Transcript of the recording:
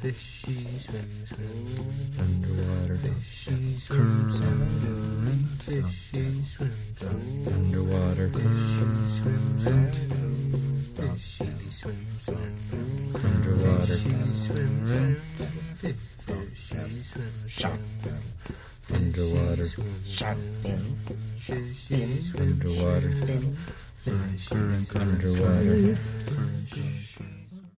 Fishy swim, swim. Underwater. Fishy swim, swim. Fishy swim, swim. Underwater. Fishy swim, swim. Fishy swim, swim. Underwater. Fishy swim, swim. Fishy swim, Shark swim. fin, Underwater. shark fin, shark Fishy fin, swim, Underwater. fin. Fishy Underwater. swim.